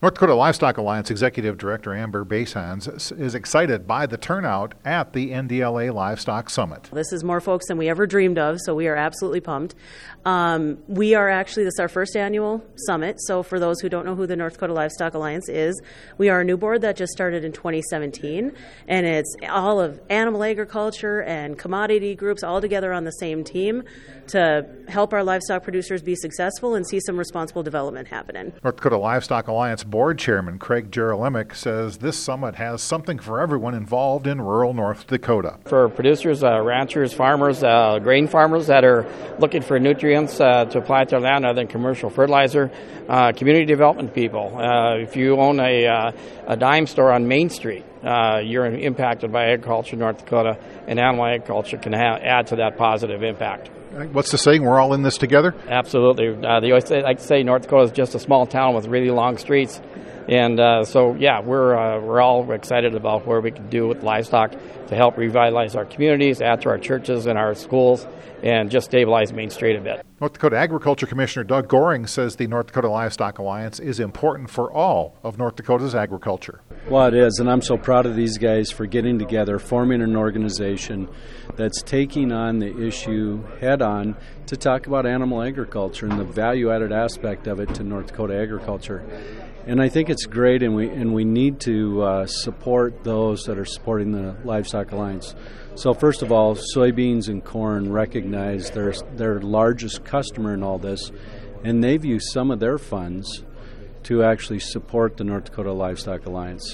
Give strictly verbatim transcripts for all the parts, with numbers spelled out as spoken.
North Dakota Livestock Alliance Executive Director Amber Basans is excited by the turnout at the N D L A Livestock Summit. This is more folks than we ever dreamed of, so we are absolutely pumped. Um, we are actually, this is our first annual summit, so for those who don't know who the North Dakota Livestock Alliance is, we are a new board that just started in twenty seventeen, and it's all of animal agriculture and commodity groups all together on the same team to help our livestock producers be successful and see some responsible development happening. North Dakota Livestock Alliance Board Chairman Craig Jerolemic says this summit has something for everyone involved in rural North Dakota. For producers, uh, ranchers, farmers, uh, grain farmers that are looking for nutrients uh, to apply to their land other than commercial fertilizer, uh, community development people. Uh, if you own a, uh, a dime store on Main Street, uh, you're impacted by agriculture in North Dakota, and animal agriculture can ha- add to that positive impact. What's the saying? We're all in this together? Absolutely. Uh, they always say, like to say North Dakota is just a small town with really long streets. And uh, so, yeah, we're uh, we're all excited about where we can do with livestock to help revitalize our communities, add to our churches and our schools, and just stabilize Main Street a bit. North Dakota Agriculture Commissioner Doug Goring says the North Dakota Livestock Alliance is important for all of North Dakota's agriculture. Well, it is, and I'm so proud of these guys for getting together, forming an organization that's taking on the issue head-on to talk about animal agriculture and the value-added aspect of it to North Dakota agriculture. And I think it's great, and we and we need to uh, support those that are supporting the Livestock Alliance. So first of all, soybeans and corn recognize their their largest customer in all this, and they've used some of their funds to actually support the North Dakota Livestock Alliance.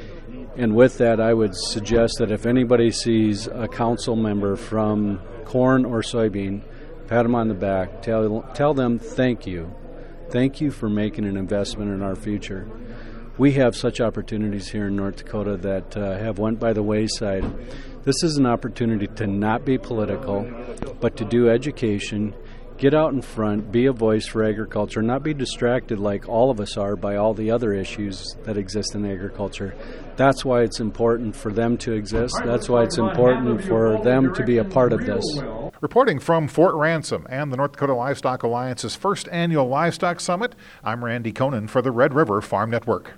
And with that, I would suggest that if anybody sees a council member from corn or soybean, pat them on the back, tell tell them thank you. Thank you for making an investment in our future. We have such opportunities here in North Dakota that uh, have went by the wayside. This is an opportunity to not be political, but to do education, get out in front, be a voice for agriculture, not be distracted like all of us are by all the other issues that exist in agriculture. That's why it's important for them to exist. That's why it's important for them to be a part of this. Reporting from Fort Ransom and the North Dakota Livestock Alliance's first annual Livestock Summit, I'm Randy Conan for the Red River Farm Network.